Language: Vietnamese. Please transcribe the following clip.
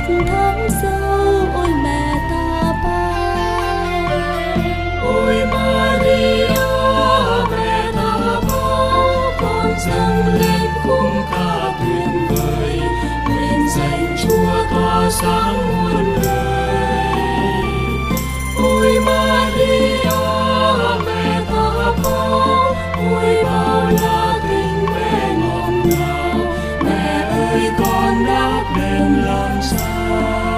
thắm sâu. Ôi mẹ ta bao, Ôi Maria, mẹ ta bao, con dâng lên khung ca tuyệt vời, nguyện danh Chúa tỏa sáng muôn đời. Ôi Maria, mẹ ta bao, ôi bao la tình mẹ ngọt ngào, mẹ ơi con đã đến làm sao.